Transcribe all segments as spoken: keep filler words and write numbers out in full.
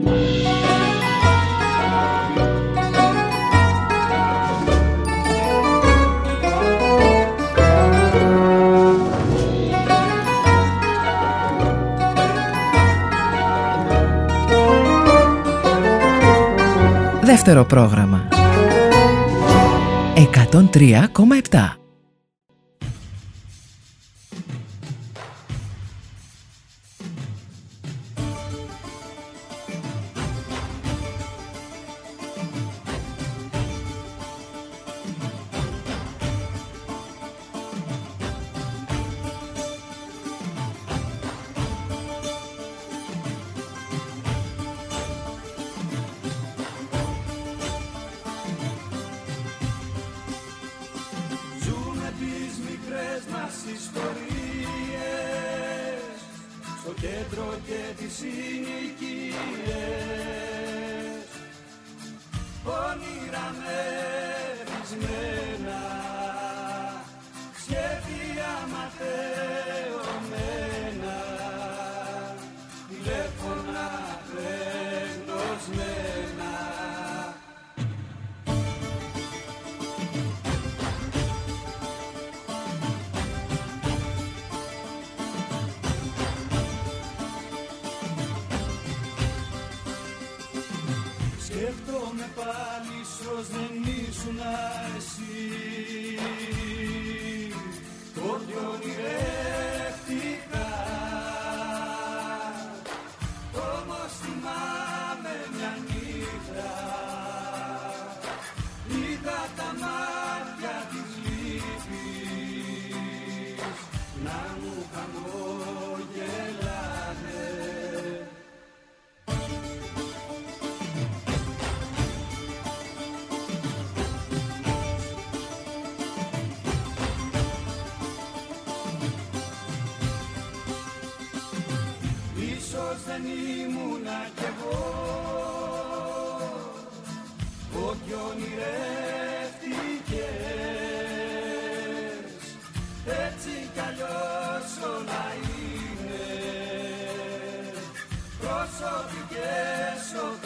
Δεύτερο πρόγραμμα εκατόν τρία κόμμα επτά. Σκέφτομαι πάλι ίσως δεν ήσουν εσύ, ότι ονειρεύτηκα. Όμως θυμάμαι μια νύχτα, είδα τα μάτια της λύπης να μου χαμογελάνε. Ίσως δεν ήμουνα κι εγώ ό,τι ονειρεύτηκες. Έτσι κι αλλιώς όλα είναι προσωπικές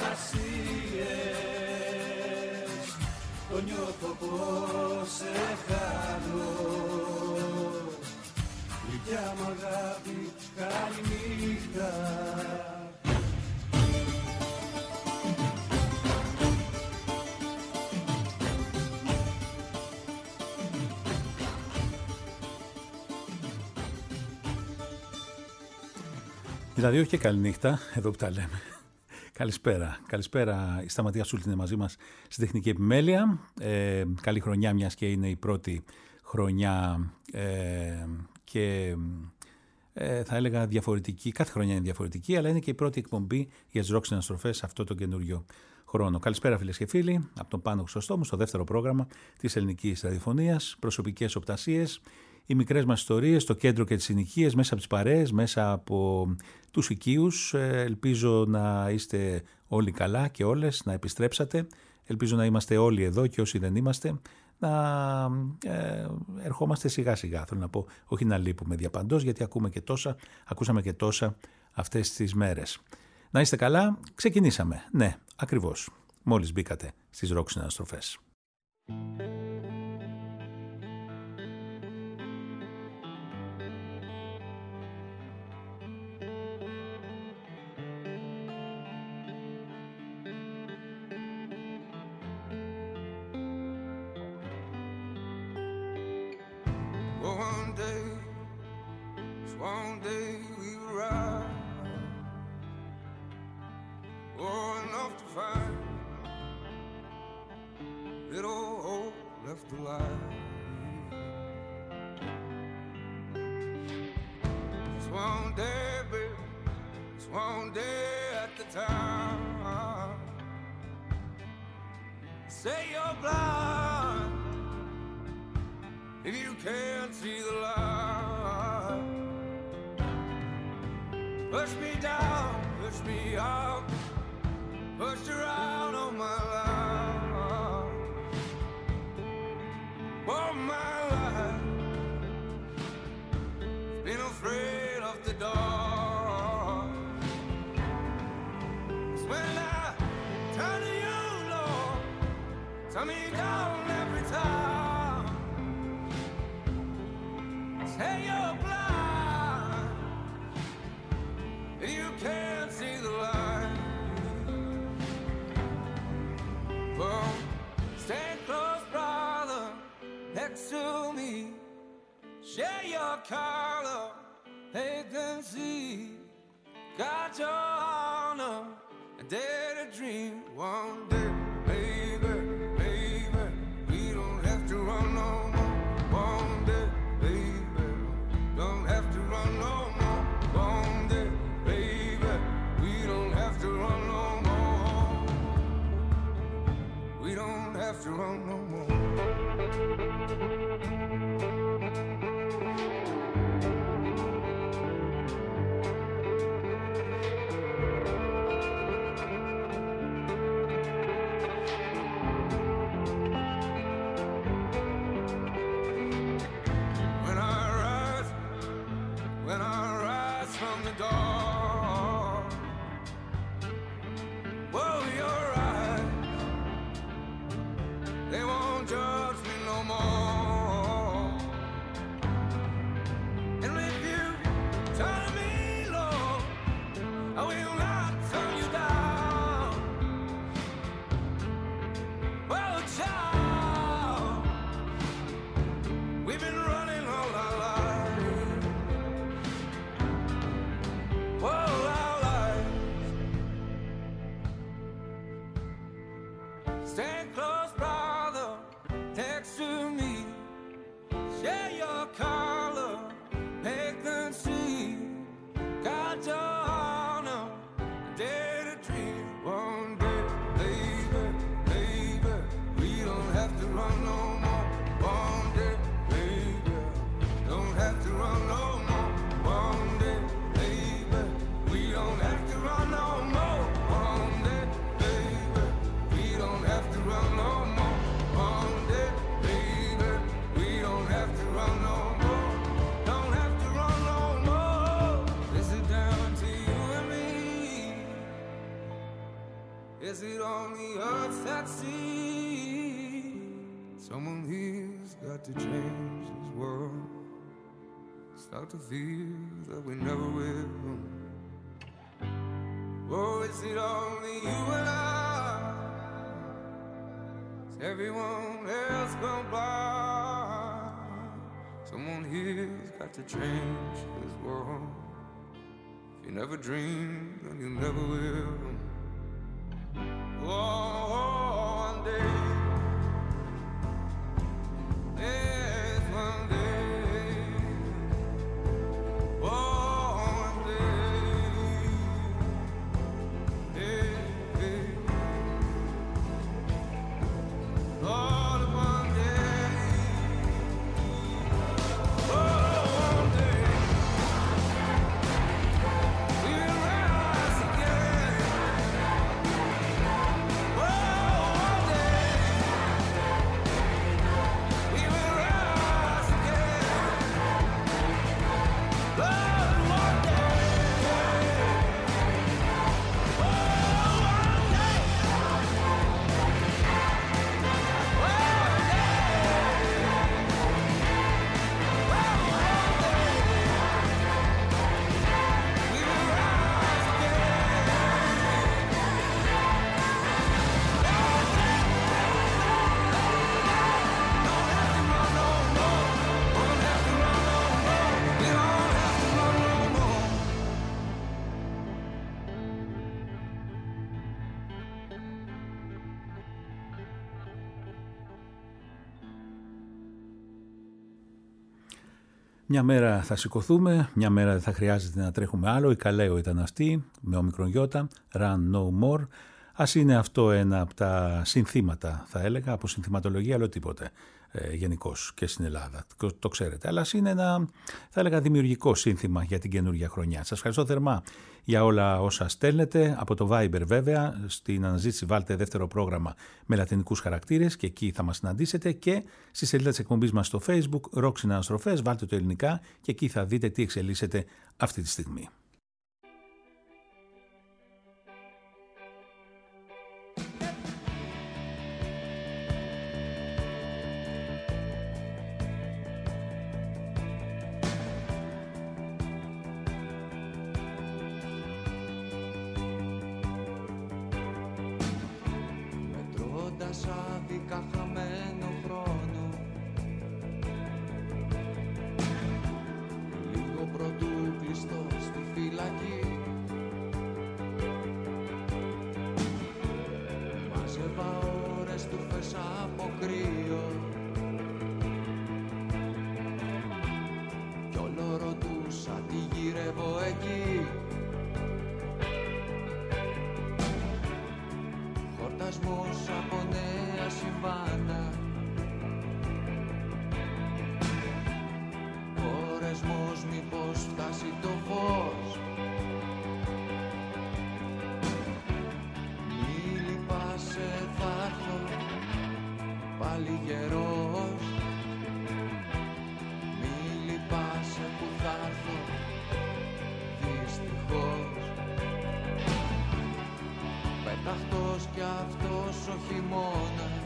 οκασίες. Το νιώθω πως σε χάνω, γλυκιά μου αγάπη, καληνύχτα. Δηλαδή όχι και καληνύχτα, εδώ που τα λέμε. Καλησπέρα. Καλησπέρα. Η Σταματία Σούλτ είναι μαζί μας στην τεχνική επιμέλεια. Ε, καλή χρονιά, μιας και είναι η πρώτη χρονιά ε, και ε, θα έλεγα διαφορετική. Κάθε χρονιά είναι διαφορετική, αλλά είναι και η πρώτη εκπομπή για τις ροκ συναστροφές αυτό το καινούριο χρόνο. Καλησπέρα φίλες και φίλοι, από τον Πάνο Χρυσοστόμου στο δεύτερο πρόγραμμα της ελληνικής ραδιοφωνίας. Προσωπικές οπτασίες, οι μικρές μας ιστορίες, το κέντρο και τις συνοικίες, μέσα από τις παρέες, μέσα από τους οικείους. Ελπίζω να είστε όλοι καλά και όλες, να επιστρέψατε. Ελπίζω να είμαστε όλοι εδώ και όσοι δεν είμαστε, να ε, ερχόμαστε σιγά σιγά. Θέλω να πω, όχι να λείπουμε διαπαντός, γιατί ακούμε και τόσα, ακούσαμε και τόσα αυτές τις μέρες. Να είστε καλά, ξεκινήσαμε. Ναι, ακριβώς. Μόλις μπήκατε στις ροκ συναναστροφές. One day, one day we ride, oh, enough to find little hope left alive. Just one day, baby, just one day at the time. Say you're blind if you can't see the light. Push me down, push me out, push around on my life. All my life, been afraid of the dark. Just when I turn to you, Lord. Turn me down every time. Say you're blind, you can't see the light. Well, stay close, brother, next to me. Share your color, they can see. Got your honor, and dare to dream one day, baby, baby. We don't have to run no more. One day, baby, don't have to run no more. One day, baby, we don't have to run no more. We don't have to run no more. Is it on the earth that sees? Someone here's got to change this world. Start to feel that we never will. Oh, is it only you and I? Is everyone else gone blind? Someone here's got to change this world. If you never dream, then you never will. Oh, one day, yes, one day, oh, one day, hey, hey, Lord, one day, oh, one day, we will rise again. Μια μέρα θα σηκωθούμε, μια μέρα δεν θα χρειάζεται να τρέχουμε άλλο. Η Καλέο ήταν αυτή, με όμικρον γιώτα, Run No More. Ας είναι αυτό ένα από τα συνθήματα, θα έλεγα, από συνθηματολογία, άλλο τίποτε ε, γενικώς και στην Ελλάδα. Το, το ξέρετε. Αλλά ας είναι ένα, θα έλεγα, δημιουργικό σύνθημα για την καινούργια χρονιά. Σας ευχαριστώ θερμά για όλα όσα στέλνετε. Από το Viber, βέβαια, στην αναζήτηση βάλτε δεύτερο πρόγραμμα με λατινικούς χαρακτήρες και εκεί θα μας συναντήσετε. Και στη σελίδα της εκπομπής μας στο Facebook, Rock Συναναστροφές, βάλτε το ελληνικά και εκεί θα δείτε τι εξελίσσεται αυτή τη στιγμή. κουρασμός από νέα συμβάνα, χωρεσμός μήπως φτάσει το φως. Μη λυπάσαι, θα έρθω πάλι γερός. Μη λυπάσαι που θα έρθω δυστυχώς. Πεταχτός κι αυτός ο χειμώνας,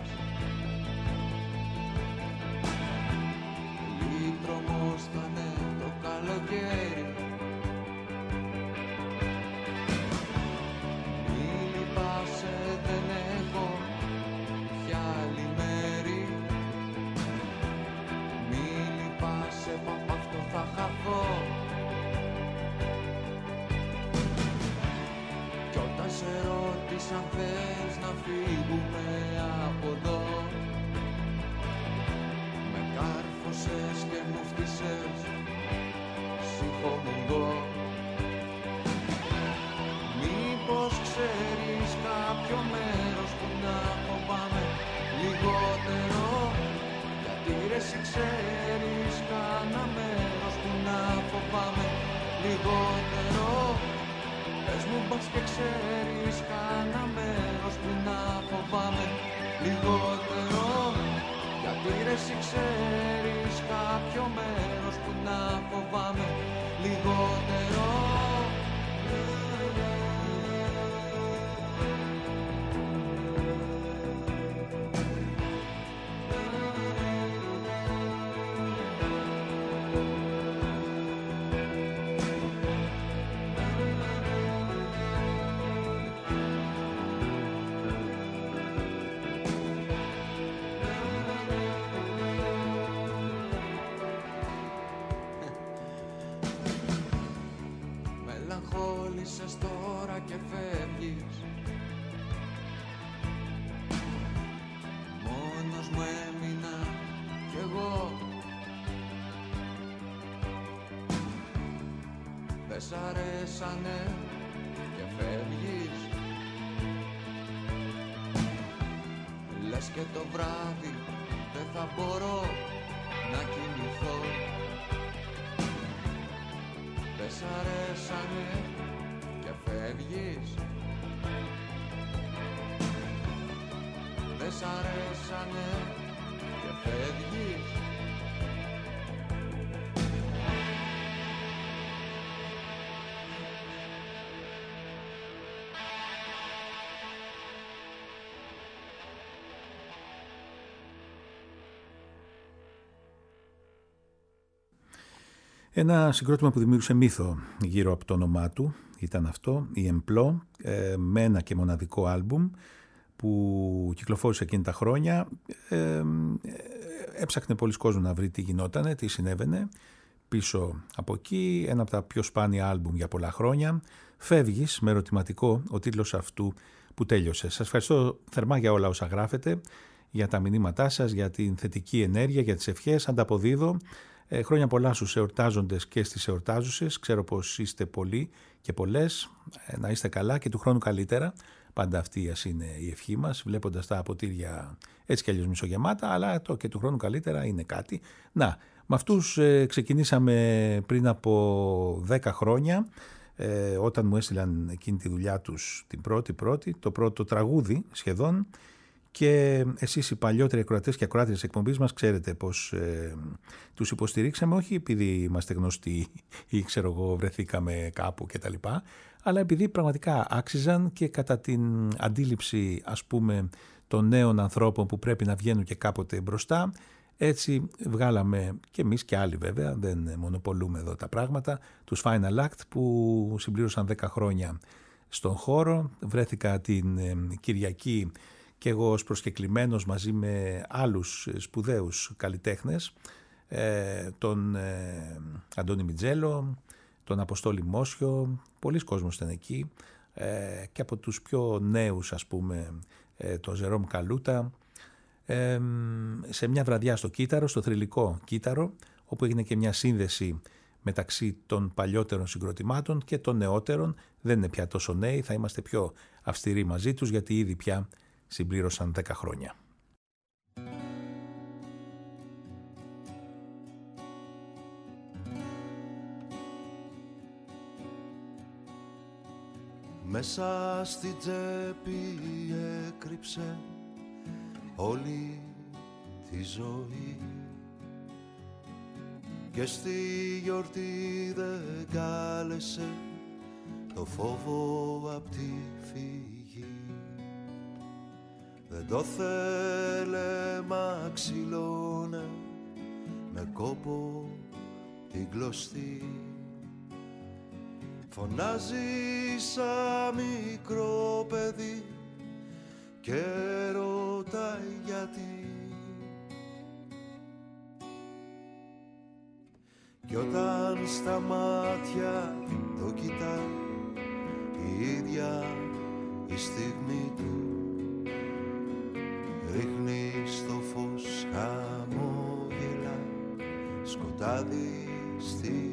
λύτρομος θα είναι το καλοκαίρι. Μη λυπάσαι, δεν έχω πια άλλη μέρη. Μη λυπάσαι, που απ' αυτό θα χαθώ. Κι όταν σε ρώτησαν θες να φύγουμε από εδώ, με κάρφωσες και μου φτύσες συγχωμουργό. Μήπως ξέρεις κάποιο μέρος που να φοβάμαι λιγότερο? Γιατί ρε εσύ ξέρεις κάνα μέρος που να φοβάμαι λιγότερο? Πες μου μπας και ξέρεις κάνα μέρος που να φοβάμαι λιγότερο? Γιατί ρε εσύ ξέρεις κάποιο μέρος που να φοβάμαι λιγότερο? Μελαγχόλησες τώρα και φεύγεις, μόνος μου έμεινα κι εγώ. Δε σ' αρέσανε και φεύγεις, λες και το βράδυ δεν θα μπορώ να κοιμηθώ. Δε σ' αρέσανε και φεύγεις, δε σ' αρέσανε και φεύγεις. Ένα συγκρότημα που δημιούργησε μύθο γύρω από το όνομά του ήταν αυτό, η Εμπλό, με ένα και μοναδικό άλμπουμ που κυκλοφόρησε εκείνη τα χρόνια. Ε, έψαχνε πολλοί κόσμος να βρει τι γινότανε, τι συνέβαινε πίσω από εκεί. Ένα από τα πιο σπάνια άλμπουμ για πολλά χρόνια. Φεύγεις, με ερωτηματικό ο τίτλος αυτού που τέλειωσε. Σας ευχαριστώ θερμά για όλα όσα γράφετε, για τα μηνύματά σας, για την θετική ενέργεια, για τις ευχές. Ανταποδίδω. Ε, χρόνια πολλά στους εορτάζοντες και στις εορτάζουσες. Ξέρω πως είστε πολλοί και πολλές. Ε, να είστε καλά και του χρόνου καλύτερα. Πάντα αυτή είναι η ευχή μας, βλέποντας τα ποτήρια έτσι κι αλλιώς μισογεμάτα, αλλά το και του χρόνου καλύτερα είναι κάτι. Να, με αυτούς ε, ξεκινήσαμε πριν από δέκα χρόνια, ε, όταν μου έστειλαν εκείνη τη δουλειά τους την πρώτη πρώτη, το πρώτο τραγούδι σχεδόν. Και εσείς οι παλιότεροι ακροατές και ακροάτριες εκπομπής μας ξέρετε πως ε, τους υποστηρίξαμε, όχι επειδή είμαστε γνωστοί ή ξέρω εγώ βρεθήκαμε κάπου κτλ, αλλά επειδή πραγματικά άξιζαν και κατά την αντίληψη ας πούμε των νέων ανθρώπων που πρέπει να βγαίνουν και κάποτε μπροστά. Έτσι βγάλαμε και εμείς και άλλοι βέβαια, δεν μονοπολούμε εδώ τα πράγματα, τους Final Act που συμπλήρωσαν δέκα χρόνια στον χώρο. Βρέθηκα την ε, Κυριακή και εγώ ως προσκεκλημένος μαζί με άλλους σπουδαίους καλλιτέχνες, ε, τον ε, Αντώνη Μιτζέλο, τον Αποστόλη Μόσιο, πολλοί κόσμος ήταν εκεί, ε, και από τους πιο νέους ας πούμε ε, τον Ζερόμ Καλούτα, ε, σε μια βραδιά στο Κύτταρο, στο θρυλικό Κύτταρο, όπου έγινε και μια σύνδεση μεταξύ των παλιότερων συγκροτημάτων και των νεότερων. Δεν είναι πια τόσο νέοι, θα είμαστε πιο αυστηροί μαζί τους γιατί ήδη πια συμπλήρωσαν δέκα χρόνια. Μέσα στη τσέπη έκρυψε όλη τη ζωή και στη γιορτή δεν κάλεσε το φόβο απ' τη φυγή. Δεν το θέλε μα ξυλώνε με κόπο την κλωστή. Φωνάζει σαν μικρό παιδί και ρωτάει γιατί. Κι όταν στα μάτια το κοιτάει η ίδια η στιγμή του, ρίχνει στο φως χαμόγελα σκοτάδι στη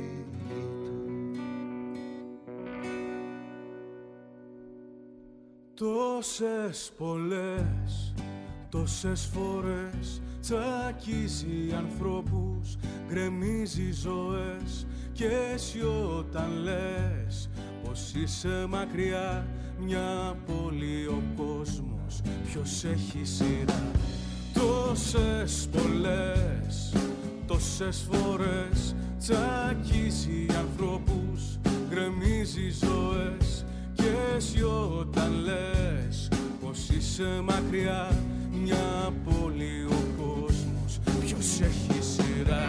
τόσες πολλές, τόσες φορές τσακίζει ανθρώπους, γκρεμίζει ζωές και εσύ όταν λες πως είσαι μακριά μια πόλη ο κόσμος ποιος έχει σειρά. Τόσες πολλές, τόσες φορές τσακίζει ανθρώπους, γκρεμίζει ζωές και εσύ όταν λες πως είσαι μακριά μια πόλη ο κόσμος ποιος έχει σειρά.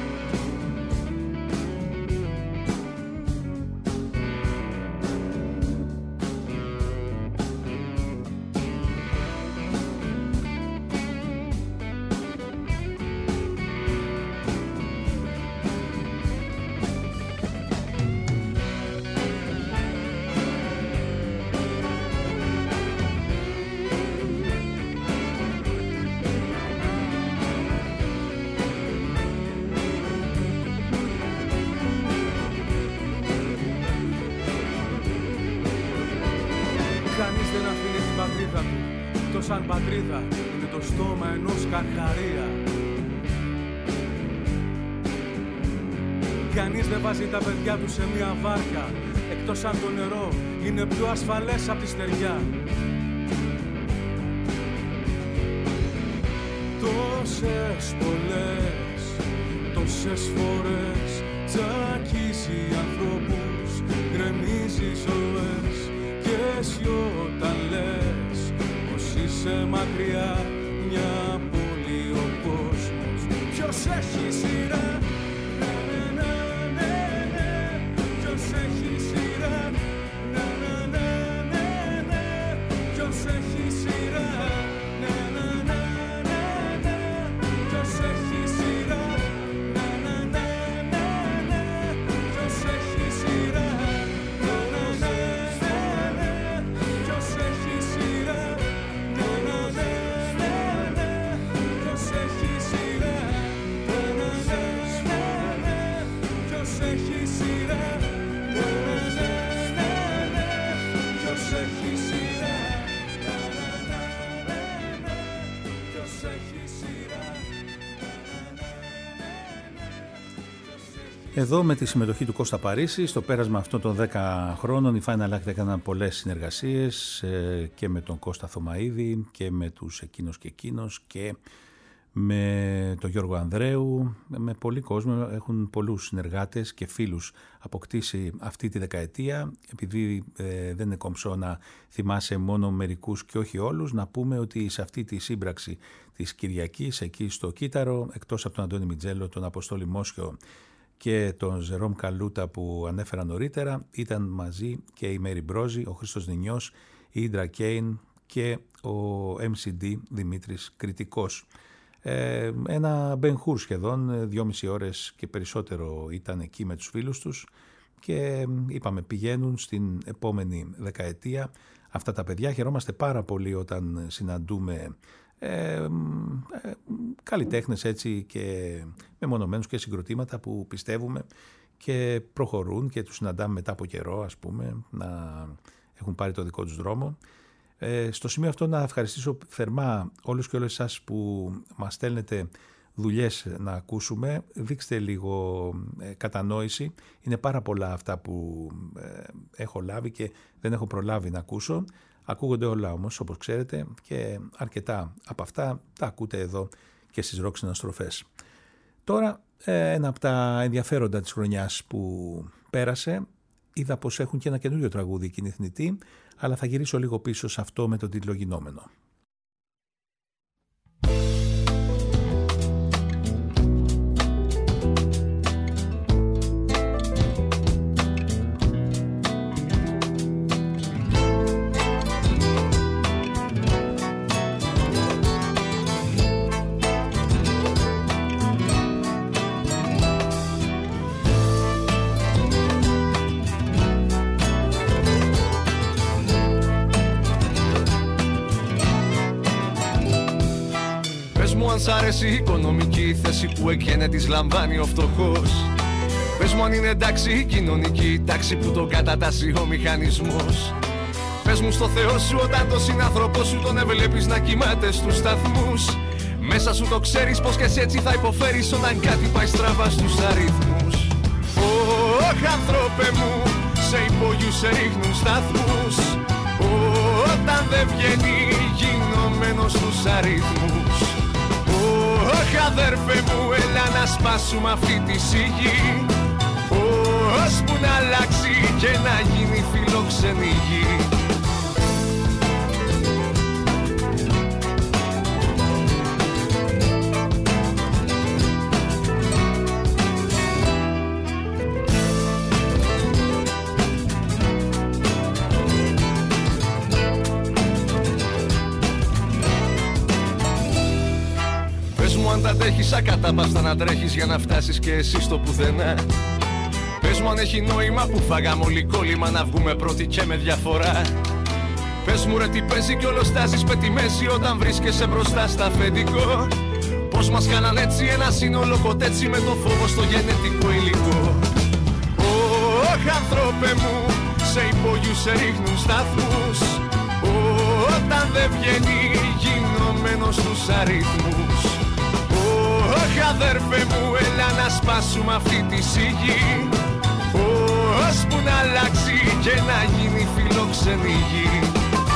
Σαν πατρίδα είναι το στόμα ενός καρχαρία. Κανείς δεν βάζει τα παιδιά του σε μια βάρκα, εκτός αν το νερό είναι πιο ασφαλές απ' τη στεριά. Τόσες πολλές, τόσες φορές τσακίζει ανθρώπους, γκρεμίζει ζωές και εσύ όταν λες είσαι μακριά μια πόλη ο κόσμος ποιος έχει σειρά. Να, να, να, ναι, ναι. Ποιος έχει σειρά. Να, να, να, ναι, ναι. Ποιος έχει σειρά. Να, να, να, ναι, ναι. Ποιος έχει σειρά. Να, να, να, ναι, ναι. Ποιος έχει σειρά. Να, να, να, ναι, ναι. Ποιος έχει σειρά. Εδώ με τη συμμετοχή του Κώστα Παρίσι, στο πέρασμα αυτών των δέκα χρόνων, οι Final Act έκαναν πολλές συνεργασίες ε, και με τον Κώστα Θωμαίδη και με τους Εκείνος και Εκείνος και με τον Γιώργο Ανδρέου, με πολλοί κόσμο, έχουν πολλούς συνεργάτες και φίλους αποκτήσει αυτή τη δεκαετία. Επειδή ε, δεν είναι κομψό να θυμάσαι μόνο μερικούς και όχι όλους, να πούμε ότι σε αυτή τη σύμπραξη της Κυριακής, εκεί στο Κύτταρο, εκτός από τον Αντώνη Μιτζέλο, τον Αποστόλη Μόσχιο και τον Ζερόμ Καλούτα που ανέφερα νωρίτερα, ήταν μαζί και η Μέρι Μπρόζη, ο Χρήστος Νινιός, η Ίντρα Κέιν και ο εμ σι ντι Δημήτρης Κρητικός. Ε, ένα μπενχούρ σχεδόν, δυόμιση ώρες και περισσότερο ήταν εκεί με τους φίλους τους και είπαμε πηγαίνουν στην επόμενη δεκαετία αυτά τα παιδιά. Χαιρόμαστε πάρα πολύ όταν συναντούμε ε, ε, καλλιτέχνες έτσι και μεμονωμένους και συγκροτήματα που πιστεύουμε και προχωρούν και τους συναντάμε μετά από καιρό, ας πούμε, να έχουν πάρει το δικό τους δρόμο. Ε, στο σημείο αυτό να ευχαριστήσω θερμά όλους και όλες εσάς που μας στέλνετε δουλειές να ακούσουμε. Δείξτε λίγο ε, κατανόηση. Είναι πάρα πολλά αυτά που ε, έχω λάβει και δεν έχω προλάβει να ακούσω. Ακούγονται όλα όμως, όπως ξέρετε, και αρκετά από αυτά τα ακούτε εδώ και στις Rock Συναστροφές. Τώρα, ε, ένα από τα ενδιαφέροντα της χρονιάς που πέρασε, είδα πως έχουν και ένα καινούριο τραγούδι εκείνη θνητή, αλλά θα γυρίσω λίγο πίσω σε αυτό με τον τίτλο «Γινόμενο». Αν σ' αρέσει η οικονομική θέση που εκένε της λαμβάνει ο φτωχός. Πες μου αν είναι εντάξει η κοινωνική τάξη που τον κατατάσσει ο μηχανισμός. Πες μου στο Θεό σου όταν το συνάνθρωπό σου τον έβλεπεις να κοιμάται στους σταθμούς. Μέσα σου το ξέρεις πως και εσύ έτσι θα υποφέρεις όταν κάτι πάει στραβά στους αριθμούς. Ωχ άνθρωπε μου, σε υπόγειους σε ρίχνουν σταθμούς. Όταν δεν βγαίνει γινωμένος στους αριθμούς. Ωχ αδέρφε μου, έλα να σπάσουμε αυτή τη σιγή. Ώσπου να αλλάξει και να γίνει φιλόξενη γη. Αν τα αντέχεις ακατάπαυστα να τρέχεις για να φτάσεις και εσύ στο πουθενά. Πες μου αν έχει νόημα που φάγαμε όλοι κόλλημα να βγούμε πρώτοι και με διαφορά. Πες μου ρε τι παίζει κι όλο στάζεις με τη μέση όταν βρίσκεσαι μπροστά στα αφεντικό. Πως μας κάναν έτσι ένα σύνολο κοτέτσι με το φόβο στο γενετικό υλικό. Ωχ άνθρωπε μου, σε υπόγειους σε ρίχνουν σταθμούς. Όταν δεν βγαίνει γινωμένος στους αριθμούς. Ωχ αδέρφε μου, έλα να σπάσουμε αυτή τη σιγή. Ώσπου να αλλάξει και να γίνει φιλόξενη γη.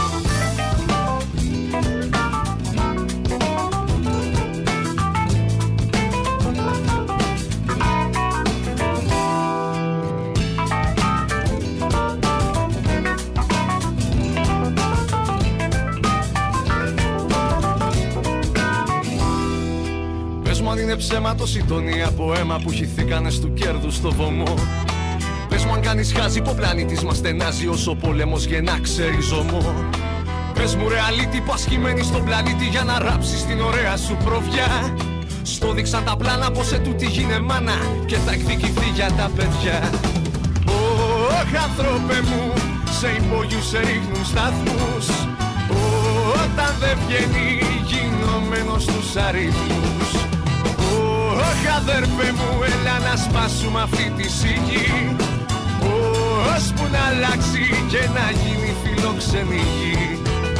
Αν είναι ψέμα το σιτόνι από αίμα που χυθήκανε του κέρδους στο βωμό. Πες μου αν κάνεις χάζι που ο πλανήτης μας στενάζει όσο ο πόλεμος γεννά ξεριζωμό. Πες μου ρε αλήτη που ασκημένοι στον πλανήτη για να ράψεις την ωραία σου προβιά. Στο δείξαν τα πλάνα πως σε τούτη γίνε μάνα και θα εκδικηθεί για τα παιδιά. Ωχ άνθρωπε μου, σε υπόγειους σε ρίχνουν σταθμούς. Όταν δεν βγαίνει γινωμένος στους αριθμούς. Ωχ αδέρφε μου, έλα να σπάσουμε αυτή τη σιγή. Ώσπου να αλλάξει και να γίνει φιλόξενη γη.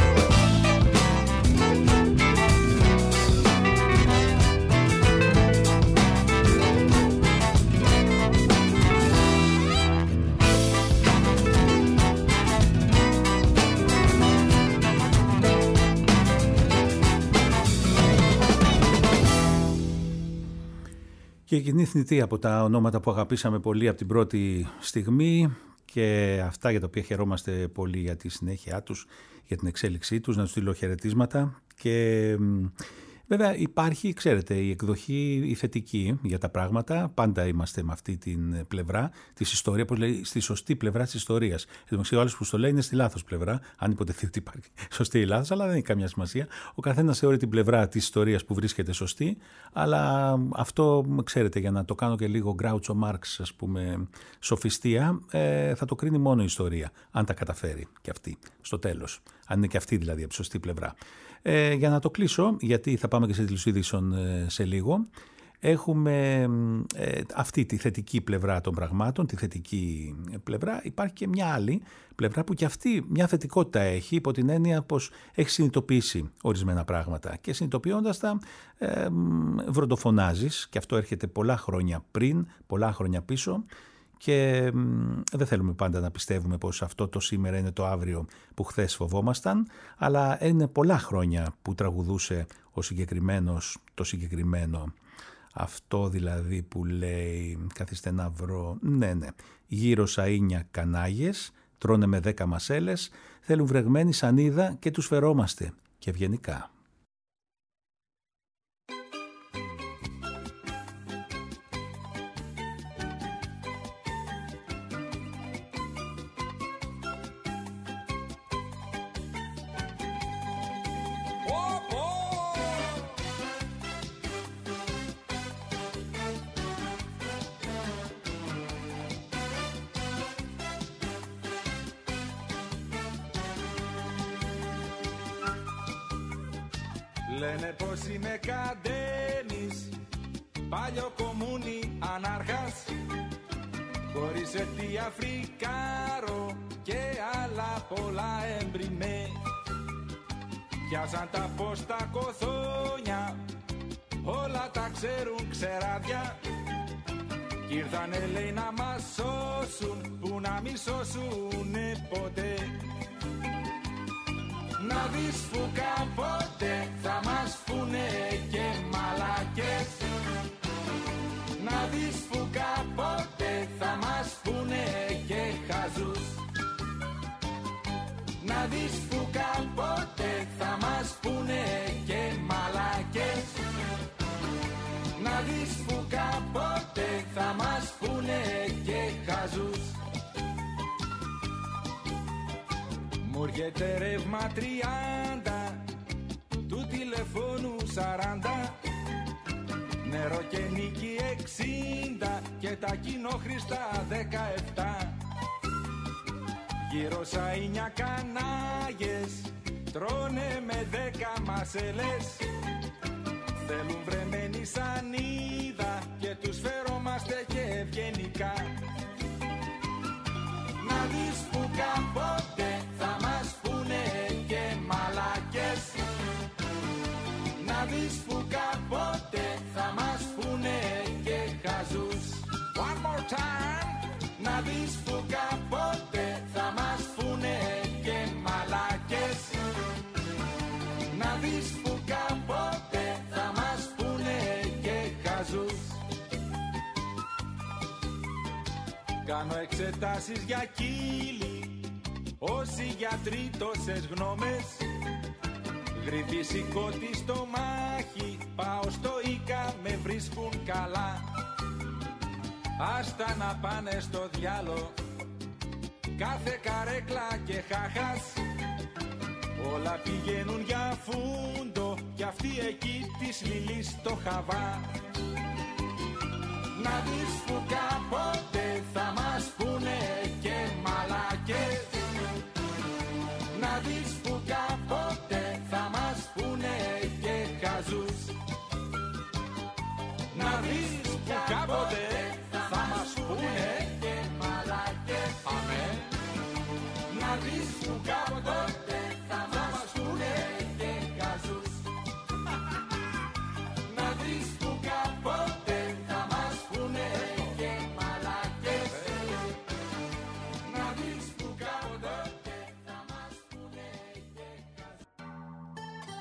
Και η κοινή θνητή από τα ονόματα που αγαπήσαμε πολύ από την πρώτη στιγμή και αυτά για τα οποία χαιρόμαστε πολύ για τη συνέχεια τους, για την εξέλιξή τους, να τους στείλω χαιρετίσματα. Και βέβαια υπάρχει, ξέρετε, η εκδοχή η θετική για τα πράγματα. Πάντα είμαστε με αυτή την πλευρά της ιστορίας, πώς λέει, στη σωστή πλευρά της ιστορίας. Ο άλλος που στο λέει είναι στη λάθος πλευρά, αν υποτεθεί ότι υπάρχει σωστή ή λάθος, αλλά δεν έχει καμιά σημασία. Ο καθένας θεωρεί την πλευρά της ιστορίας που βρίσκεται σωστή, αλλά αυτό, ξέρετε, για να το κάνω και λίγο Γκράουτσο Μάρξ, ας πούμε, σοφιστία, ε, θα το κρίνει μόνο η ιστορία, αν τα καταφέρει και αυτή στο τέλος. Αν είναι και αυτή δηλαδή από τη σωστή πλευρά. Ε, για να το κλείσω, γιατί θα πάμε και σε τίτλους ειδήσεων ε, σε λίγο, έχουμε ε, αυτή τη θετική πλευρά των πραγμάτων, τη θετική πλευρά. Υπάρχει και μια άλλη πλευρά που και αυτή μια θετικότητα έχει, υπό την έννοια πως έχει συνειδητοποιήσει ορισμένα πράγματα και συνειδητοποιώντας τα ε, βροντοφωνάζεις, και αυτό έρχεται πολλά χρόνια πριν, πολλά χρόνια πίσω. Και δεν θέλουμε πάντα να πιστεύουμε πως αυτό το σήμερα είναι το αύριο που χθες φοβόμασταν, αλλά είναι πολλά χρόνια που τραγουδούσε ο συγκεκριμένος το συγκεκριμένο. Αυτό δηλαδή που λέει, καθίστε να βρω, ναι ναι, γύρω σαΐνια κανάγες, τρώνε με δέκα μασέλες, θέλουν βρεγμένη σανίδα και τους φερόμαστε και ευγενικά. Λένε πως είμαι καντένης, παλιό κομμούνι ανάρχας, χωρίς αιτία φρικάρο και άλλα πολλά έμπριμέ. Πιάσαν τα πως τα κοθόνια, όλα τα ξέρουν ξεράδια, κι ήρθανε λέει να μας σώσουν, που να μη σώσουνε ποτέ. Να δεις που κάποτε θα μας πούνε και μαλακές. Να δεις που κάποτε θα μας πούνε και χαζούς. Να δεις που κάποτε θα μας πούνε και μαλακές. Να δεις που κάποτε θα μας πούνε και χαζούς. Μου έρχεται ρεύμα τριάντα, του τηλεφώνου σαράντα, νερό και νίκη εξήντα και τα κοινόχρηστα δεκαεπτά. Γύρω σαΐνια κανάγες, τρώνε με δέκα μασελές, θέλουν βρεμένη σανίδα και τους φερόμαστε και ευγενικά. Να δεις που κάποτε θα μας πούνε και μαλακές. Να δεις που κάποτε θα μας πούνε και χαζούς. One more time. Να δεις που κάποτε θα μας πούνε και μαλακές. Να δεις που κάποτε θα μας πούνε και χαζούς. Κάνω εξετάσεις για κύλι, όσοι γιατροί τόσες γνώμες. Γρήπη σηκώτη στο μάχη, πάω στο Ίκα, με βρίσκουν καλά. Άστα να πάνε στο διάλο, κάθε καρέκλα και χάχας. Όλα πηγαίνουν για φούντο, κι αυτή εκεί της λιλής το χαβά. Να δεις που κάποτε θα μας πούνε και μαλακές. Να δεις που κάποτε θα μας πούνε και χαζούς. Να δεις που κάποτε θα μας πούνε και μαλακές. Αμέ. Να δεις που κάποτε θα μας πούνε και χαζούς. Να δεις που κάποτε θα μας πούνε και μαλακές. Να δεις που κάποτε θα μας πούνε και χαζούς.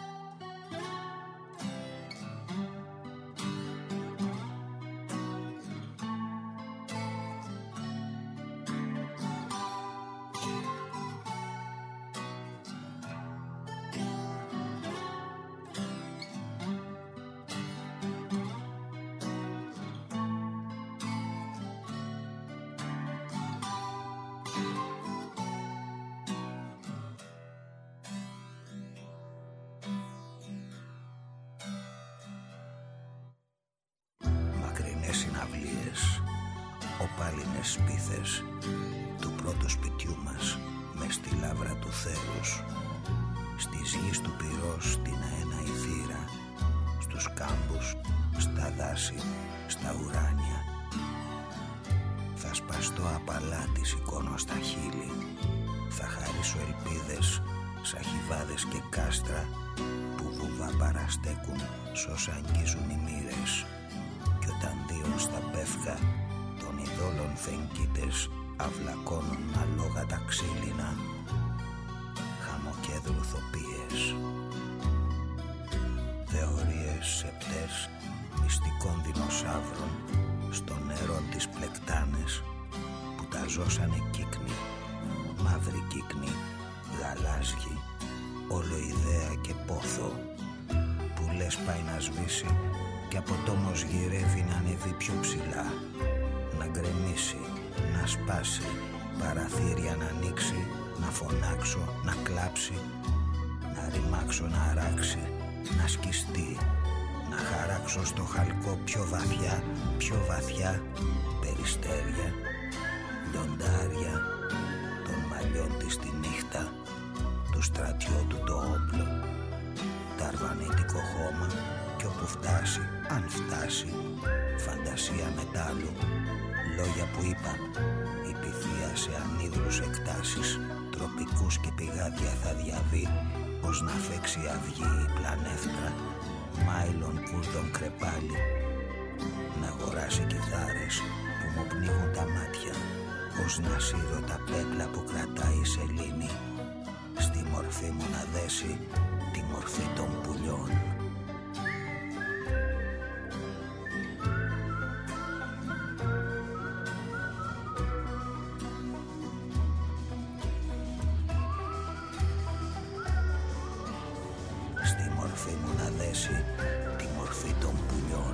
Μακρινές συναυλίες, οπάλινες σπίθες του πρώτου σπιτιού μας μες στη λάβρα του θέρους, στις γης του πυρός την αέναη θύρα, στους κάμπους, στα δάση αλάτι σηκώνω στα χείλη. Θα χαρίσω ελπίδες, σαχιβάδες και κάστρα που βουβά παραστέκουν σ' όσα αγγίζουν οι μοίρες. Κι όταν δίον στα πεύκα των ειδόλων φεγγίτες αυλακώνουν αλόγα τα ξύλινα, χαμοκέδρου θοπίες. Θεωρίες σεπτές μυστικών δεινοσαύρων στο νερό της πλεκτάνες που τα ζώσανε κύκνοι, μαύροι κύκνοι, γαλάζιοι, όλο ιδέα και πόθο, που λες πάει να σβήσει και από τόμος γυρεύει να ανεβεί πιο ψηλά, να γκρεμίσει, να σπάσει, παραθύρια να ανοίξει, να φωνάξω, να κλάψει, να ρημάξω, να αράξει, να σκιστεί, να χαράξω στο χαλκό πιο βαθιά, πιο βαθιά, περιστέρια, λιοντάρια των μαλλιών της τη νύχτα, του στρατιώτου το όπλο, ταρβανίτικο χώμα κι όπου φτάσει, αν φτάσει, φαντασία μετάλλου, λόγια που είπαν, η πυθία σε ανίδρους εκτάσεις, τροπικούς και πηγάδια θα διαβεί, πως να φέξει αυγή η πλανεύτρα, μάιλον κούρδων κρεπάλι, να αγοράσει κιθάρες που μου πνίγουν τα μάτια, πως να σύρω τα πέπλα που κρατάει η σελήνη, στη μορφή μου να δέσει τη μορφή των πουλιών. Στη μορφή μου να δέσει τη μορφή των πουλιών.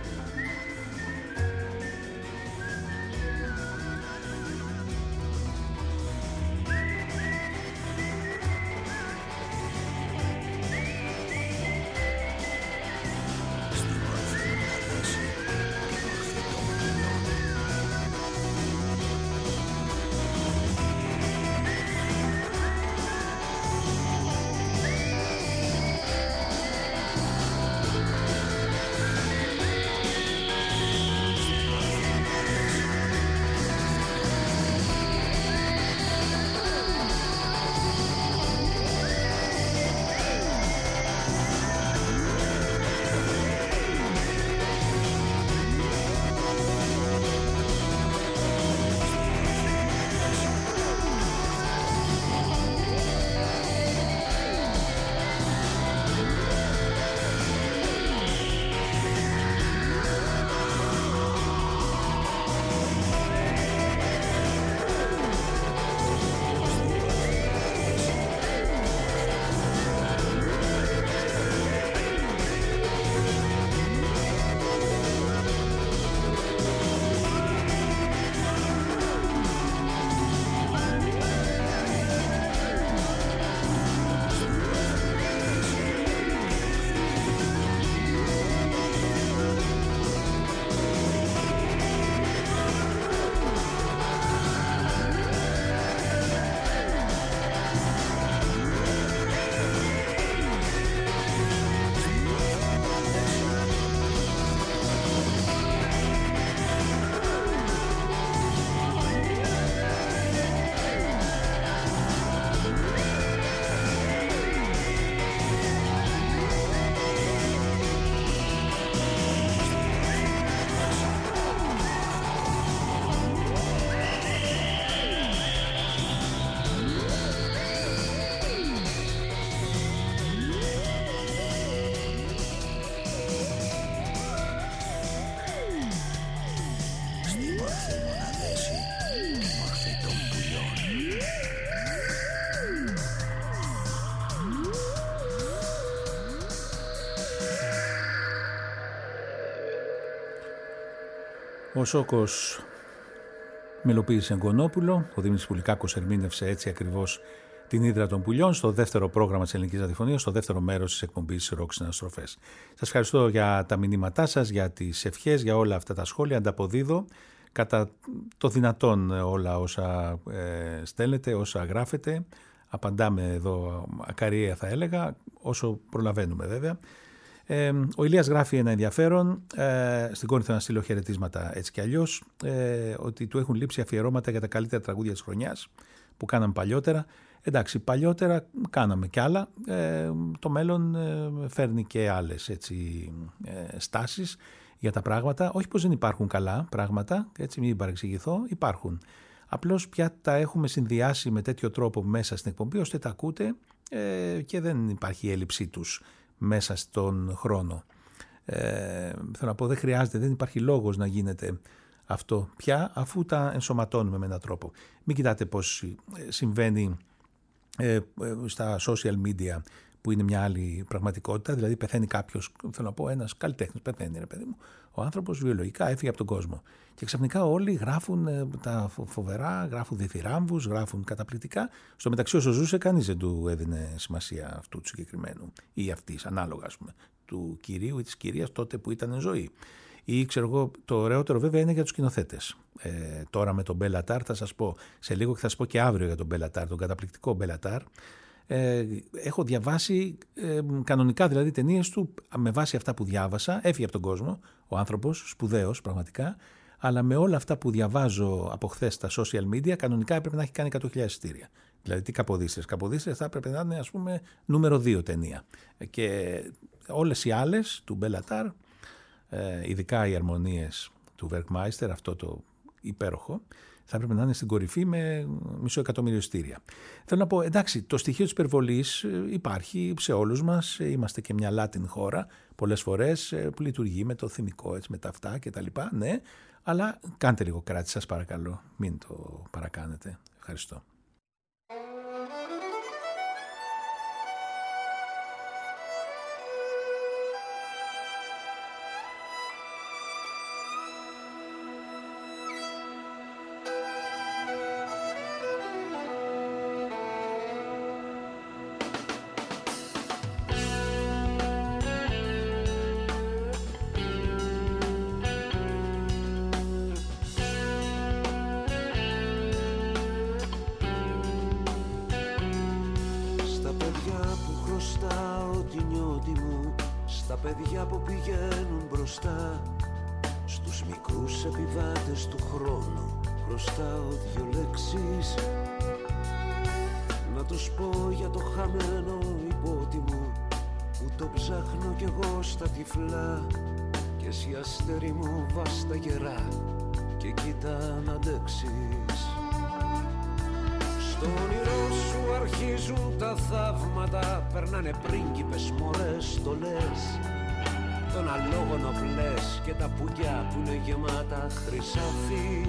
Ο Σόκος μελοποίησε Γκονόπουλο, ο Δημήτρης Πουλικάκος ερμήνευσε έτσι ακριβώς την Ύδρα των Πουλιών στο δεύτερο πρόγραμμα της Ελληνικής Ραδιοφωνίας, στο δεύτερο μέρος της εκπομπής Ροκ Συναστροφές. Σας ευχαριστώ για τα μηνύματά σας, για τις ευχές, για όλα αυτά τα σχόλια. Ανταποδίδω κατά το δυνατόν όλα όσα ε, στέλνετε, όσα γράφετε. Απαντάμε εδώ ακαριέα θα έλεγα, όσο προλαβαίνουμε βέβαια. Ε, ο Ηλίας γράφει ένα ενδιαφέρον, ε, στην κόρη θέλω να στείλω χαιρετίσματα έτσι κι αλλιώς, ε, ότι του έχουν λείψει αφιερώματα για τα καλύτερα τραγούδια της χρονιάς που κάναμε παλιότερα. Εντάξει, παλιότερα κάναμε κι άλλα, ε, το μέλλον ε, φέρνει και άλλες έτσι, ε, στάσεις για τα πράγματα. Όχι πως δεν υπάρχουν καλά πράγματα, έτσι μην παρεξηγηθώ, υπάρχουν. Απλώς πια τα έχουμε συνδυάσει με τέτοιο τρόπο μέσα στην εκπομπή, ώστε τα ακούτε ε, και δεν υπάρχει έλλειψή τους μέσα στον χρόνο. Ε, θέλω να πω, δεν χρειάζεται, δεν υπάρχει λόγος να γίνεται αυτό πια, αφού τα ενσωματώνουμε με έναν τρόπο. Μην κοιτάτε πώς συμβαίνει ε, στα social media, που είναι μια άλλη πραγματικότητα, δηλαδή πεθαίνει κάποιος, θέλω να πω, ένας καλλιτέχνης, πεθαίνει ρε παιδί μου, ο άνθρωπος βιολογικά έφυγε από τον κόσμο. Και ξαφνικά όλοι γράφουν ε, τα φοβερά, γράφουν διθυράμβους, γράφουν καταπληκτικά. Στο μεταξύ, όσο ζούσε, κανείς δεν του έδινε σημασία αυτού του συγκεκριμένου ή αυτής, ανάλογα, ας πούμε, του κυρίου ή της κυρίας τότε που ήταν εν ζωή. Ή ξέρω εγώ, το ωραιότερο βέβαια είναι για τους σκηνοθέτες. Ε, τώρα με τον Μπέλατάρ θα σας πω σε λίγο και θα σας πω και αύριο για τον Μπέλατάρ, τον καταπληκτικό Μπέλατάρ. Ε, έχω διαβάσει ε, κανονικά δηλαδή ταινίες του με βάση αυτά που διάβασα. Έφυγε από τον κόσμο ο άνθρωπος, σπουδαίος πραγματικά, αλλά με όλα αυτά που διαβάζω από χθες στα social media, κανονικά έπρεπε να έχει κάνει εκατό χιλιάδες εισιτήρια. Δηλαδή τι Καποδίστρες. Καποδίστρες θα έπρεπε να είναι, ας πούμε, νούμερο δύο ταινία. Και όλες οι άλλες του Μπέλατάρ, ε, ειδικά οι αρμονίες του Werkmeister, αυτό το υπέροχο, θα έπρεπε να είναι στην κορυφή με μισό εκατομμύριο εισιτήρια. Θέλω να πω, εντάξει, το στοιχείο της υπερβολής υπάρχει σε όλους μας. Είμαστε και μια Latin χώρα πολλές φορές που λειτουργεί με το θυμικό, έτσι, με τα αυτά και τα λοιπά. Ναι, αλλά κάντε λίγο κράτη, σας παρακαλώ. Μην το παρακάνετε. Ευχαριστώ. Παιδιά που πηγαίνουν μπροστά, στους μικρούς επιβάτες του χρόνου χρωστάω δυο λέξεις. Να τους πω για το χαμένο υπότιμο που το ψάχνω κι εγώ στα τυφλά. Και εσύ αστέρι μου βάσ' τα γερά και κοίτα να αντέξεις. Στο όνειρό σου αρχίζουν τα θαύματα, περνάνε πρίγκιπες μωρές στολές, των αλόγων οπλές και τα πουκιά που είναι γεμάτα χρυσάφι.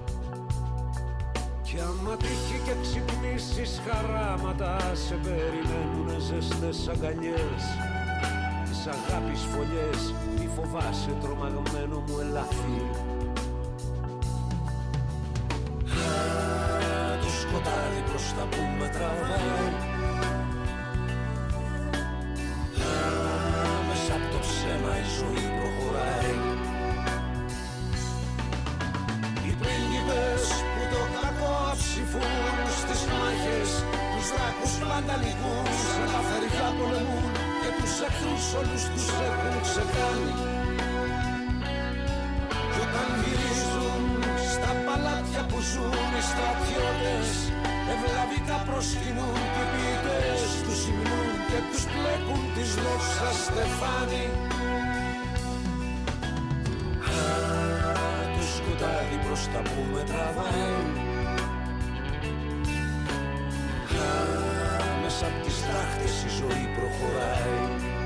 Κι άμα τύχει και ξυπνήσεις χαράματα, σε περιμένουνε ζεστές αγκαλιές, της αγάπης φωλιές, μη φοβάσαι τρομαγμένο μου ελάφι. Α, το σκοτάδι μπροστά που με τραβάει, ψέμα η ζωή προχωράει. Οι πρίγκιπες που το κακό αψηφούν στις μάχες, τους δράκους πάντα νικούν, σαν τα φεριά πολεμούν και τους εχθρούς όλους τους έχουν ξεκάνει. Κι όταν γυρίζουν στα παλάτια που ζουν οι στρατιώτες, ευλαβικά προσκυνούν και οι ποιητές τους υμνούν και τους πλέκουν της δόξας στεφάνι. Α, το σκοτάδι μπροστά που με τραβάει, α, μέσα απ' τις τάχτες η ζωή προχωράει.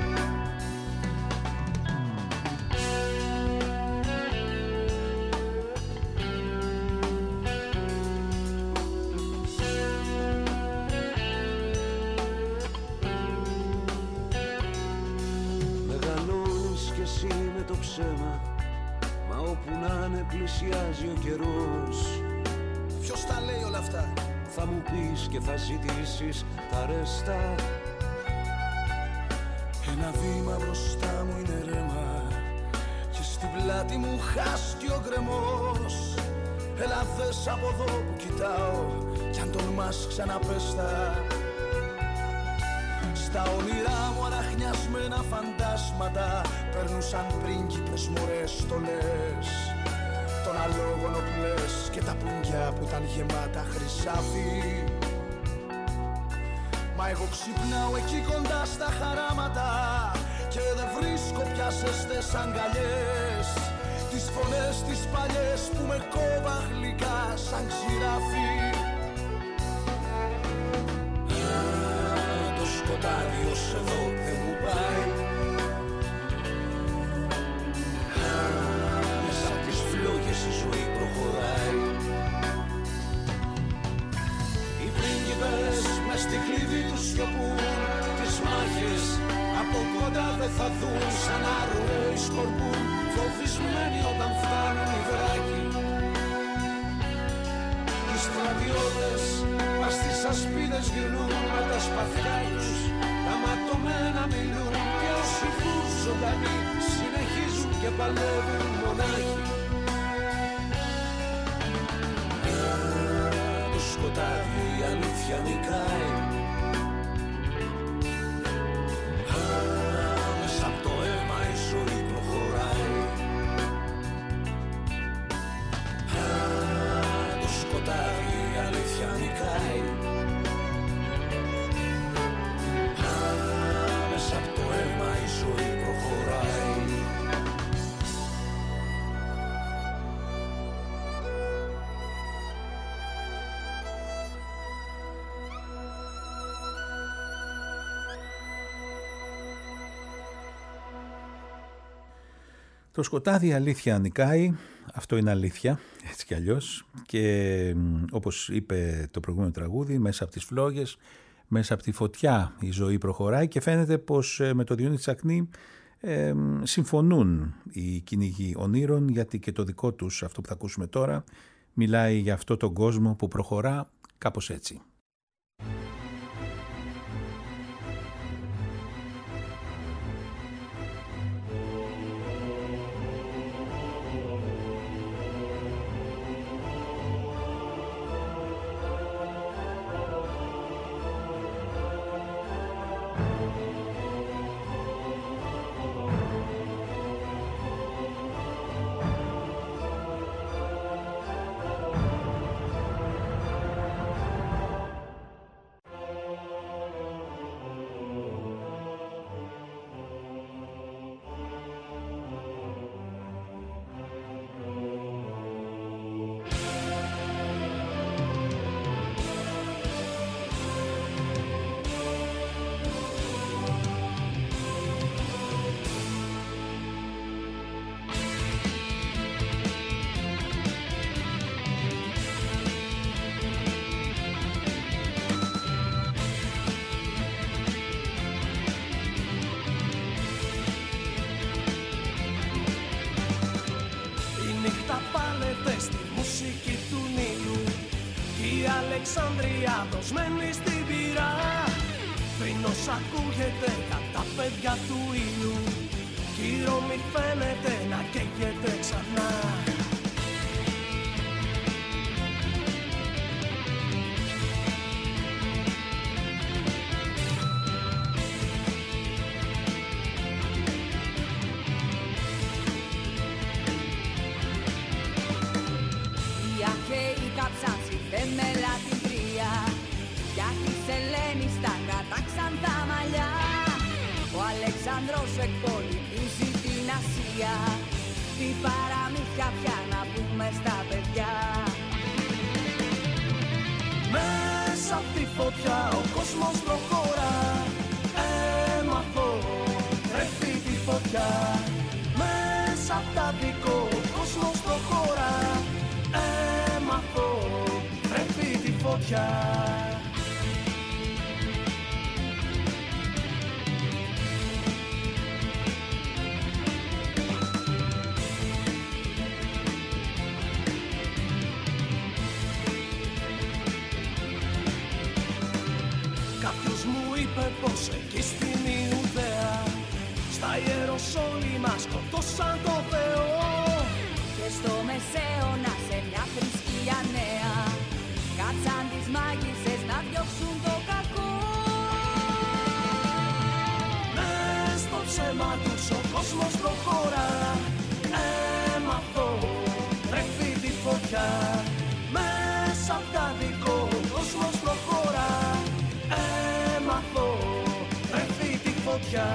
Μα όπου να είναι πλησιάζει ο καιρός. Ποιος τα λέει όλα αυτά? Θα μου πεις και θα ζητήσεις τα ρέστα. Ένα βήμα μπροστά μου είναι ρέμα και στην πλάτη μου χάσκει ο γκρεμός. Έλα δες από εδώ που κοιτάω κι αν τολμάς ξαναπέστα. Στα όνειρά μου αναχνιασμένα φαντάσματα περνούσαν πρίγκιπες μωρές στολές των αλόγων οπλές και τα πουγκιά που ήταν γεμάτα χρυσάφι. Μα εγώ ξυπνάω εκεί κοντά στα χαράματα και δεν βρίσκω πια ζεστές αγκαλιές, τις φωνές τις παλιές που με κόβα γλυκά σαν ξηράφι. Α, το σκοτάδι ως εδώ δεν μου πάει. Α, μέσα από τις φλόγες η ζωή προχωράει. Οι πρίγκιπες μες στη κλειδί τους σιωπούν, τις μάχες από κοντά δεν θα δουν, σαν αρρωγοί σκορπούν, φοβισμένοι όταν φτάνουν οι δράκοι. Οι στρατιώτες μας τις ασπίδες γυρνούν με τα σπαθιά τους, τα ματωμένα μιλούν και όσοι βγουν ζωντανοί συνεχίζουν και παλεύουν μονάχοι. Το σκοτάδι η αλήθεια νικάει. Μέσα από το αίμα η ζωή προχωράει. Το σκοτάδι η αλήθεια νικάει. Μέσα από το αίμα η ζωή προχωράει. Το σκοτάδι αλήθεια νικάει, αυτό είναι αλήθεια, έτσι κι αλλιώς, και όπως είπε το προηγούμενο τραγούδι, μέσα από τις φλόγες, μέσα από τη φωτιά η ζωή προχωράει και φαίνεται πως με το Διονύση Τσακνή ε, συμφωνούν οι κυνηγοί ονείρων, γιατί και το δικό τους, αυτό που θα ακούσουμε τώρα, μιλάει για αυτό τον κόσμο που προχωρά κάπως έτσι. Αλεξανδρία δοσμένη στην πυρά, φρύνος ακούγεται κατά τα παιδιά του ήλιου κι η Ρώμη φαίνεται να καίγεται ξανά. Οι Αχαίοι κάψαν στη θέμελα την Τρία, για της Ελένης τα κατάξαν τα μαλλιά. Ο Αλεξάνδρος εκπολιτίζει την Ασία, τι παραμύθια πια να πούμε στα παιδιά. Μέσα απ' τη φωτιά ο κόσμος προχωρά, έμαθω τρέφει τη φωτιά. Μέσα απ' τα δικό ο κόσμος προχωρά, έμαθω τρέφει τη φωτιά. Κάποιος μου είπε πως εκεί στην Ιουδαία, στα Ιεροσόλυμα σκοτώσαν το Θεό. Και στο Μεσαίωνα σε μια θρησκεία νέα, κάτσαν τις μάγισσες να διώξουν το κακό. στους αίματους ο κόσμος προχωρά. Έμαθω, τρέφει τη φωτιά, μέσα απ' τα δικό ο κόσμος προχωρά. Έμαθω, τρέφει τη φωτιά.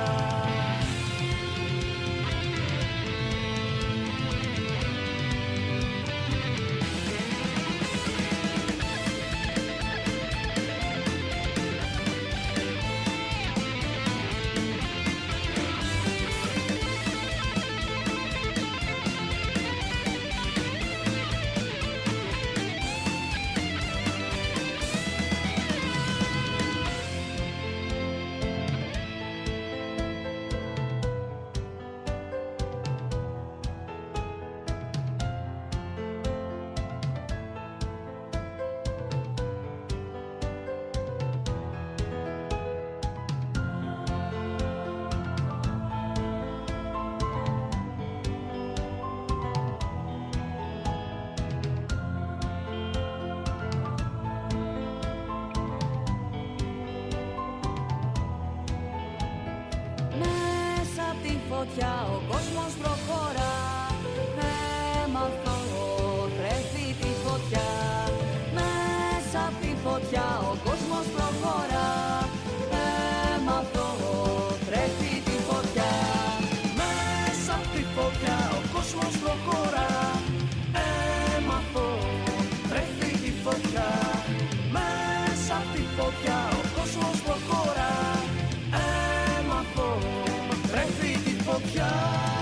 Ο κόσμος προχωρά. Έμαθω, τρέφει τη φωτιά. Μέσα απ' τη φωτιά ο κόσμος προχωρά. Έμαθω, τρέφει τη φωτιά. Μέσα απ' τη φωτιά ο κόσμος προχωρά. Έμαθω, τρέφει τη φωτιά. Μέσα απ' τη φωτιά ο κόσμος προχωρά. Έμαθω, τρέφει τη φωτιά.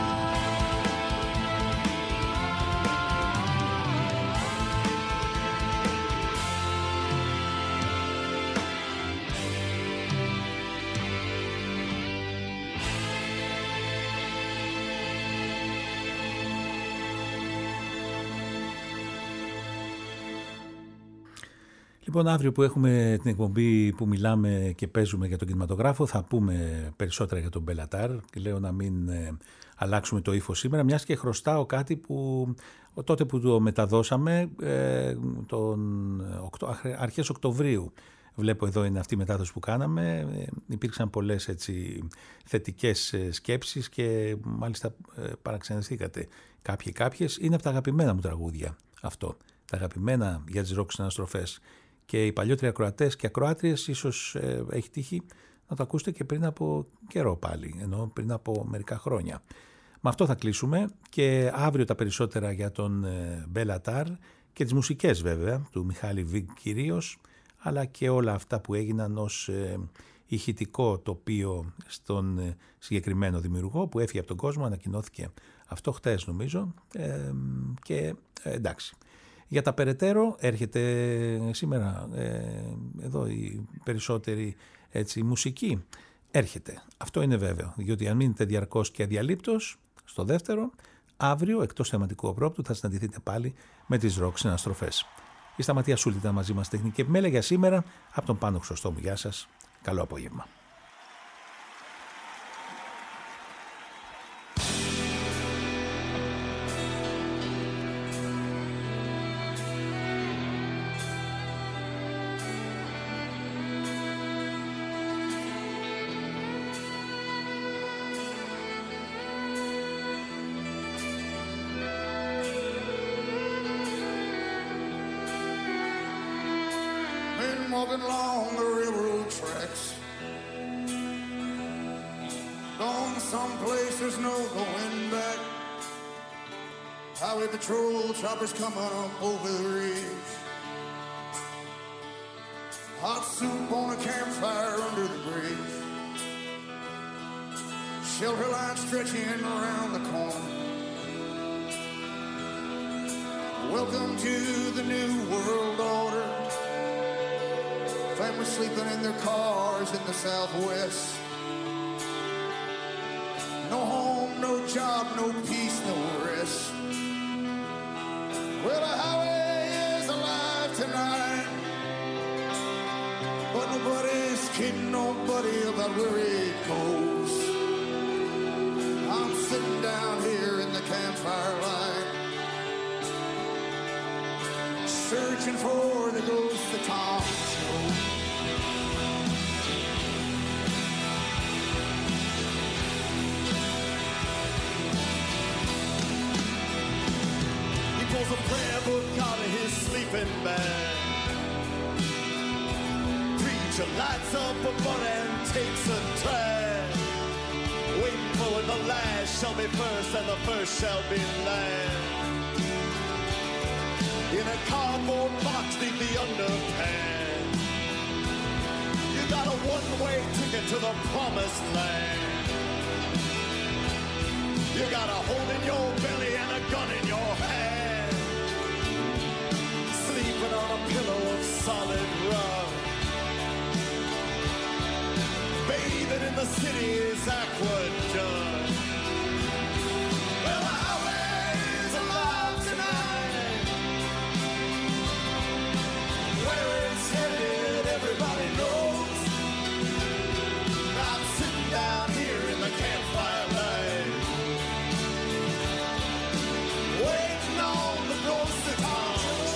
Λοιπόν, αύριο που έχουμε την εκπομπή που μιλάμε και παίζουμε για τον κινηματογράφο, θα πούμε περισσότερα για τον Μπέλα-Τάρ και λέω να μην ε, αλλάξουμε το ύφος σήμερα, μιας και χρωστάω κάτι που τότε που το μεταδώσαμε, ε, τον, αρχές Οκτωβρίου, βλέπω εδώ είναι αυτή η μετάδοση που κάναμε, ε, υπήρξαν πολλές έτσι, θετικές σκέψεις και μάλιστα ε, παραξενεθήκατε κάποιοι κάποιες. Είναι από τα αγαπημένα μου τραγούδια αυτό, τα αγαπημένα για τις ροκ συναναστροφές. Και οι παλιότεροι ακροατές και ακροάτριες ίσως ε, έχει τύχει να το ακούσετε και πριν από καιρό πάλι, ενώ πριν από μερικά χρόνια. Με αυτό θα κλείσουμε και αύριο τα περισσότερα για τον ε, Μπέλα-Τάρ και τις μουσικές βέβαια, του Μιχάλη Βίγκ κυρίως, αλλά και όλα αυτά που έγιναν ως ε, ηχητικό τοπίο στον ε, συγκεκριμένο δημιουργό που έφυγε από τον κόσμο, ανακοινώθηκε αυτό χτες νομίζω ε, και ε, εντάξει. Για τα περαιτέρω έρχεται σήμερα ε, εδώ η περισσότερη έτσι, μουσική. Έρχεται. Αυτό είναι βέβαιο. Διότι αν μείνετε διαρκώς και αδιαλείπτως, στο δεύτερο, αύριο εκτός θεματικού απρόπτου θα συναντηθείτε πάλι με τις ροκ συναναστροφές. Η Σταματία Σούλτη ήταν μαζί μας τεχνική επιμέλεια για σήμερα. Από τον Πάνο Χρωστόμου. Γεια σας. Καλό απόγευμα. Walking along the railroad tracks, going someplace there's no going back. Highway patrol choppers coming up over the ridge. Hot soup on a campfire under the bridge. Shelter line stretching around the corner. Welcome to the new world order. Families sleeping in their cars in the Southwest. No home, no job, no peace, no rest. Well, the highway is alive tonight, but nobody's kidding nobody about where it goes. I'm sitting down here in the campfire light, searching for the ghost of Tom Snow. book out of his sleeping bag. Preacher lights up a butt and takes a drag, waiting for when the last shall be first and the first shall be last. In a cardboard box beneath the underpants, you got a one-way ticket to the promised land. You got a hole in your belly and a gun in your hand, sleeping on a pillow of solid rock, bathing in the city's aqueduct. Well, the highway's alive tonight. Where it's headed, everybody knows. I'm sitting down here in the campfire light, waiting on the ghost to come.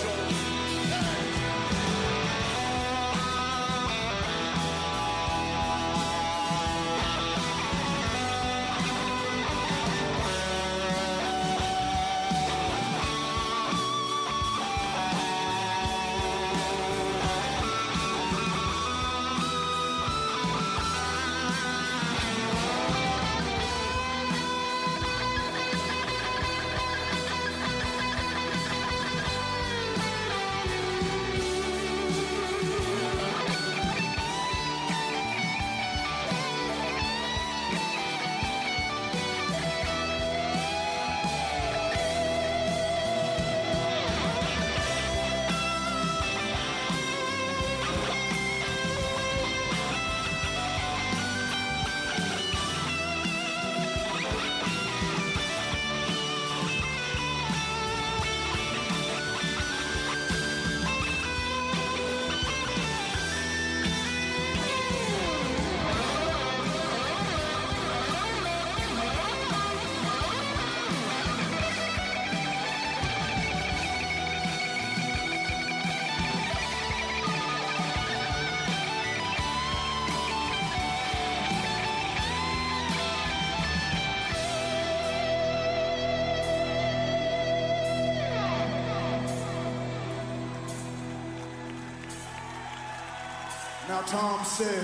Now Tom said,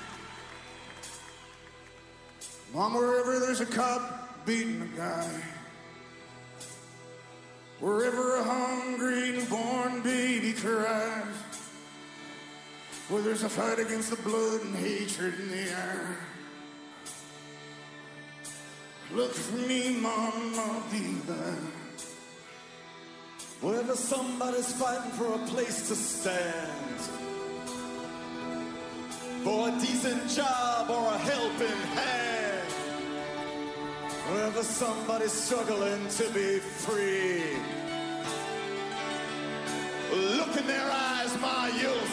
Mom, wherever there's a cop beating a guy, wherever a hungry newborn baby cries, where there's a fight against the blood and hatred in the air, look for me, Mom, I'll be there. Wherever somebody's fighting for a place to stand, for a decent job or a helping hand, wherever somebody's struggling to be free, look in their eyes, Ma, you'll